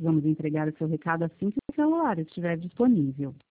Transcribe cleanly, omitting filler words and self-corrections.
Vamos entregar o seu recado assim que o celular estiver disponível.